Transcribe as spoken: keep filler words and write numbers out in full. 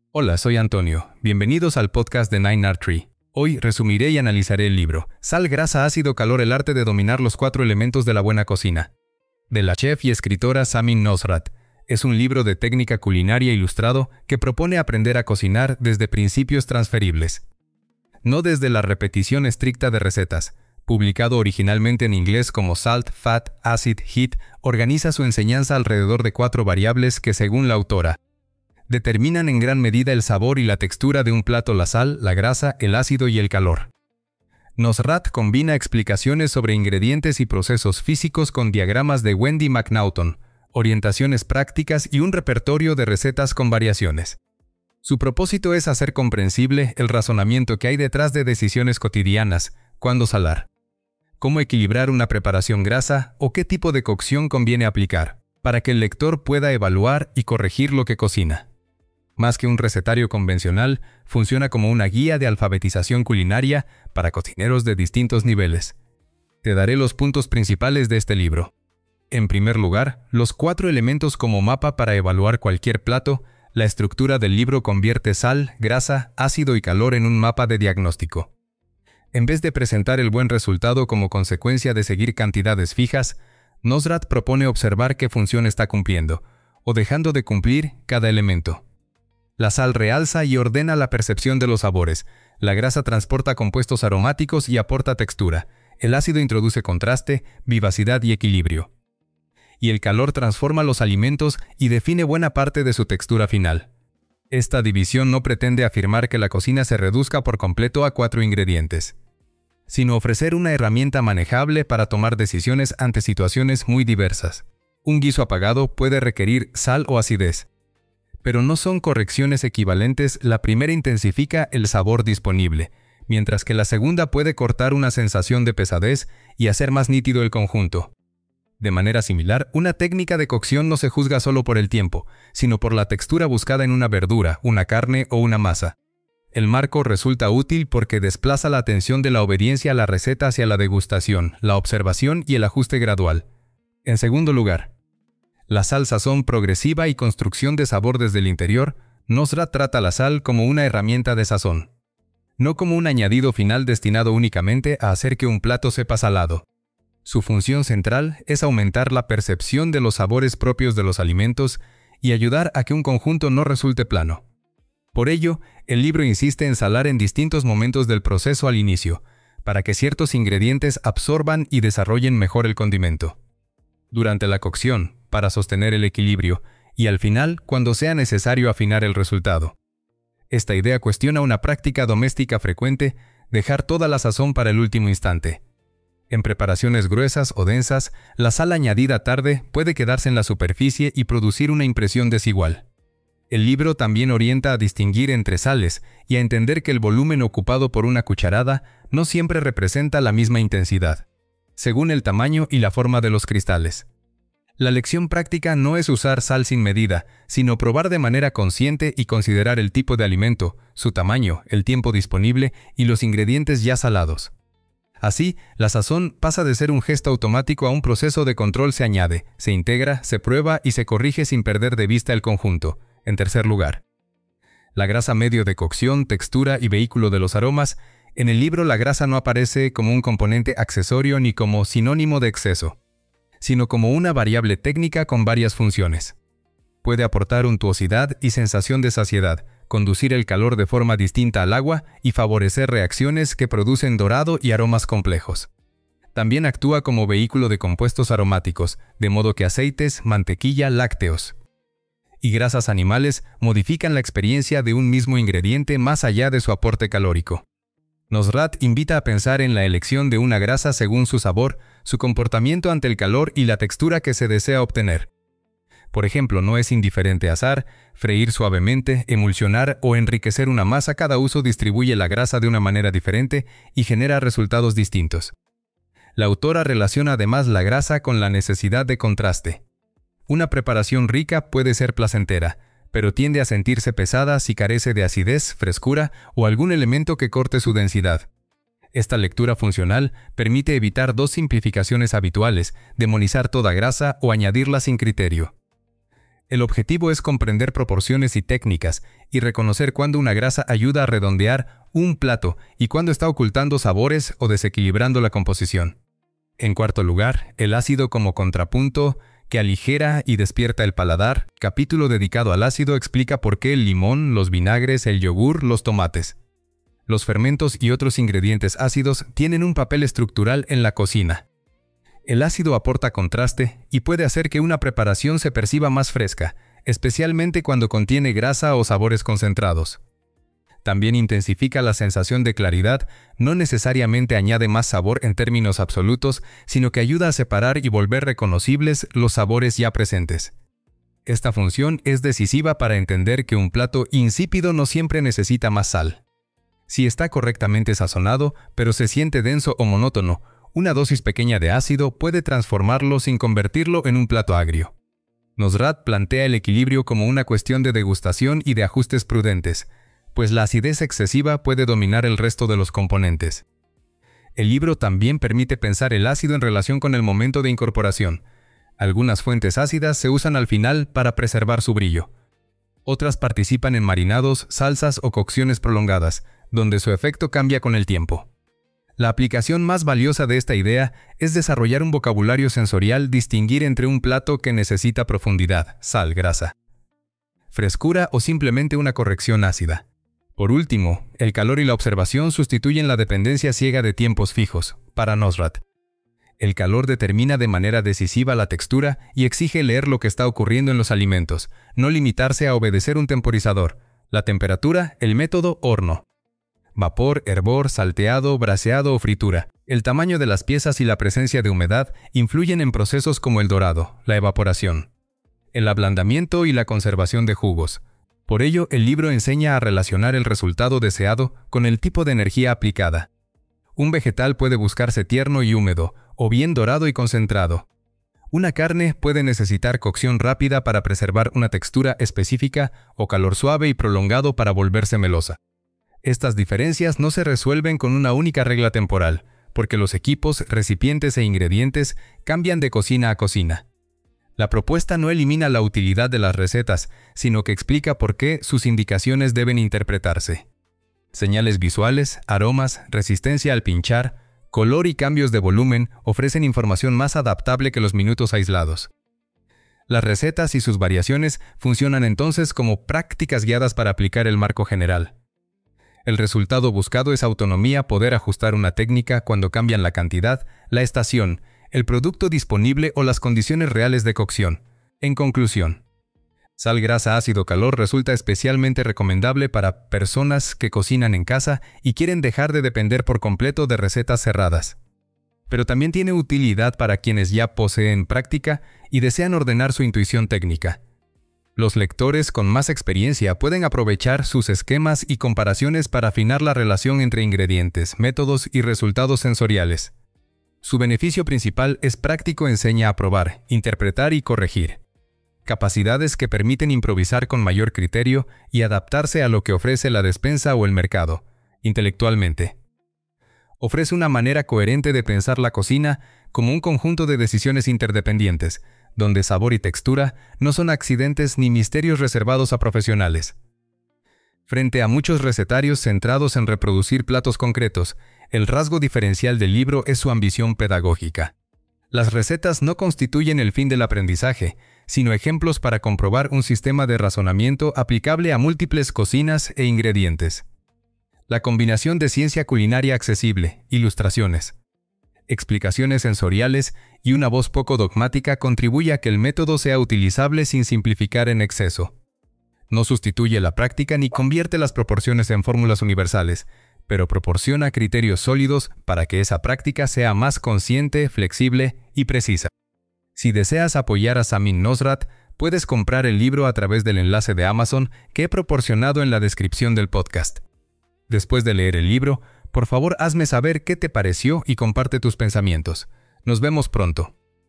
Hola, soy Antonio. Bienvenidos al podcast de Nine Art Tree. Hoy resumiré y analizaré el libro Sal, grasa, ácido, calor, el arte de dominar los cuatro elementos de la buena cocina, de la chef y escritora Samin Nosrat. Es un libro de técnica culinaria ilustrado que propone aprender a cocinar desde principios transferibles, no desde la repetición estricta de recetas. Publicado originalmente en inglés como Salt, Fat, Acid, Heat, organiza su enseñanza alrededor de cuatro variables que, según la autora, determinan en gran medida el sabor y la textura de un plato: la sal, la grasa, el ácido y el calor. Nosrat combina explicaciones sobre ingredientes y procesos físicos con diagramas de Wendy McNaughton, orientaciones prácticas y un repertorio de recetas con variaciones. Su propósito es hacer comprensible el razonamiento que hay detrás de decisiones cotidianas: cuándo salar, cómo equilibrar una preparación grasa o qué tipo de cocción conviene aplicar, para que el lector pueda evaluar y corregir lo que cocina. Más que un recetario convencional, funciona como una guía de alfabetización culinaria para cocineros de distintos niveles. Te daré los puntos principales de este libro. En primer lugar, los cuatro elementos como mapa para evaluar cualquier plato. La estructura del libro convierte sal, grasa, ácido y calor en un mapa de diagnóstico. En vez de presentar el buen resultado como consecuencia de seguir cantidades fijas, Nosrat propone observar qué función está cumpliendo, o dejando de cumplir, cada elemento. La sal realza y ordena la percepción de los sabores. La grasa transporta compuestos aromáticos y aporta textura. El ácido introduce contraste, vivacidad y equilibrio. Y el calor transforma los alimentos y define buena parte de su textura final. Esta división no pretende afirmar que la cocina se reduzca por completo a cuatro ingredientes, sino ofrecer una herramienta manejable para tomar decisiones ante situaciones muy diversas. Un guiso apagado puede requerir sal o acidez, pero no son correcciones equivalentes. La primera intensifica el sabor disponible, mientras que la segunda puede cortar una sensación de pesadez y hacer más nítido el conjunto. De manera similar, una técnica de cocción no se juzga solo por el tiempo, sino por la textura buscada en una verdura, una carne o una masa. El marco resulta útil porque desplaza la atención de la obediencia a la receta hacia la degustación, la observación y el ajuste gradual. En segundo lugar, la sal, sazón progresiva y construcción de sabor desde el interior. Nosrat trata la sal como una herramienta de sazón, no como un añadido final destinado únicamente a hacer que un plato sepa salado. Su función central es aumentar la percepción de los sabores propios de los alimentos y ayudar a que un conjunto no resulte plano. Por ello, el libro insiste en salar en distintos momentos del proceso al inicio, para que ciertos ingredientes absorban y desarrollen mejor el condimento. Durante la cocción, para sostener el equilibrio, y al final, cuando sea necesario afinar el resultado. Esta idea cuestiona una práctica doméstica frecuente: dejar toda la sazón para el último instante. En preparaciones gruesas o densas, la sal añadida tarde puede quedarse en la superficie y producir una impresión desigual. El libro también orienta a distinguir entre sales y a entender que el volumen ocupado por una cucharada no siempre representa la misma intensidad, según el tamaño y la forma de los cristales. La lección práctica no es usar sal sin medida, sino probar de manera consciente y considerar el tipo de alimento, su tamaño, el tiempo disponible y los ingredientes ya salados. Así, la sazón pasa de ser un gesto automático a un proceso de control. Se añade, se integra, se prueba y se corrige sin perder de vista el conjunto. En tercer lugar, la grasa, medio de cocción, textura y vehículo de los aromas. En el libro, la grasa no aparece como un componente accesorio ni como sinónimo de exceso, sino como una variable técnica con varias funciones. Puede aportar untuosidad y sensación de saciedad, conducir el calor de forma distinta al agua y favorecer reacciones que producen dorado y aromas complejos. También actúa como vehículo de compuestos aromáticos, de modo que aceites, mantequilla, lácteos y grasas animales modifican la experiencia de un mismo ingrediente más allá de su aporte calórico. Nosrat invita a pensar en la elección de una grasa según su sabor, su comportamiento ante el calor y la textura que se desea obtener. Por ejemplo, no es indiferente asar, freír suavemente, emulsionar o enriquecer una masa. Cada uso distribuye la grasa de una manera diferente y genera resultados distintos. La autora relaciona además la grasa con la necesidad de contraste. Una preparación rica puede ser placentera, pero tiende a sentirse pesada si carece de acidez, frescura o algún elemento que corte su densidad. Esta lectura funcional permite evitar dos simplificaciones habituales: demonizar toda grasa o añadirla sin criterio. El objetivo es comprender proporciones y técnicas y reconocer cuándo una grasa ayuda a redondear un plato y cuándo está ocultando sabores o desequilibrando la composición. En cuarto lugar, el ácido como contrapunto que aligera y despierta el paladar. Capítulo dedicado al ácido explica por qué el limón, los vinagres, el yogur, los tomates, los fermentos y otros ingredientes ácidos tienen un papel estructural en la cocina. El ácido aporta contraste y puede hacer que una preparación se perciba más fresca, especialmente cuando contiene grasa o sabores concentrados. También intensifica la sensación de claridad, no necesariamente añade más sabor en términos absolutos, sino que ayuda a separar y volver reconocibles los sabores ya presentes. Esta función es decisiva para entender que un plato insípido no siempre necesita más sal. Si está correctamente sazonado, pero se siente denso o monótono, una dosis pequeña de ácido puede transformarlo sin convertirlo en un plato agrio. Nosrat plantea el equilibrio como una cuestión de degustación y de ajustes prudentes, pues la acidez excesiva puede dominar el resto de los componentes. El libro también permite pensar el ácido en relación con el momento de incorporación. Algunas fuentes ácidas se usan al final para preservar su brillo. Otras participan en marinados, salsas o cocciones prolongadas, donde su efecto cambia con el tiempo. La aplicación más valiosa de esta idea es desarrollar un vocabulario sensorial, distinguir entre un plato que necesita profundidad, sal, grasa, frescura o simplemente una corrección ácida. Por último, el calor y la observación sustituyen la dependencia ciega de tiempos fijos, para Nosrat. El calor determina de manera decisiva la textura y exige leer lo que está ocurriendo en los alimentos, no limitarse a obedecer un temporizador. La temperatura, el método, horno. Vapor, hervor, salteado, braseado o fritura. El tamaño de las piezas y la presencia de humedad influyen en procesos como el dorado, la evaporación, el ablandamiento y la conservación de jugos. Por ello, el libro enseña a relacionar el resultado deseado con el tipo de energía aplicada. Un vegetal puede buscarse tierno y húmedo, o bien dorado y concentrado. Una carne puede necesitar cocción rápida para preservar una textura específica o calor suave y prolongado para volverse melosa. Estas diferencias no se resuelven con una única regla temporal, porque los equipos, recipientes e ingredientes cambian de cocina a cocina. La propuesta no elimina la utilidad de las recetas, sino que explica por qué sus indicaciones deben interpretarse. Señales visuales, aromas, resistencia al pinchar, color y cambios de volumen ofrecen información más adaptable que los minutos aislados. Las recetas y sus variaciones funcionan entonces como prácticas guiadas para aplicar el marco general. El resultado buscado es autonomía, poder ajustar una técnica cuando cambian la cantidad, la estación, el producto disponible o las condiciones reales de cocción. En conclusión, sal, grasa, ácido, calor resulta especialmente recomendable para personas que cocinan en casa y quieren dejar de depender por completo de recetas cerradas. Pero también tiene utilidad para quienes ya poseen práctica y desean ordenar su intuición técnica. Los lectores con más experiencia pueden aprovechar sus esquemas y comparaciones para afinar la relación entre ingredientes, métodos y resultados sensoriales. Su beneficio principal es práctico, enseña a probar, interpretar y corregir. Capacidades que permiten improvisar con mayor criterio y adaptarse a lo que ofrece la despensa o el mercado, intelectualmente. Ofrece una manera coherente de pensar la cocina como un conjunto de decisiones interdependientes, donde sabor y textura no son accidentes ni misterios reservados a profesionales. Frente a muchos recetarios centrados en reproducir platos concretos, el rasgo diferencial del libro es su ambición pedagógica. Las recetas no constituyen el fin del aprendizaje, sino ejemplos para comprobar un sistema de razonamiento aplicable a múltiples cocinas e ingredientes. La combinación de ciencia culinaria accesible, ilustraciones, explicaciones sensoriales y una voz poco dogmática contribuye a que el método sea utilizable sin simplificar en exceso. No sustituye la práctica ni convierte las proporciones en fórmulas universales, pero proporciona criterios sólidos para que esa práctica sea más consciente, flexible y precisa. Si deseas apoyar a Samin Nosrat, puedes comprar el libro a través del enlace de Amazon que he proporcionado en la descripción del podcast. Después de leer el libro, por favor hazme saber qué te pareció y comparte tus pensamientos. Nos vemos pronto.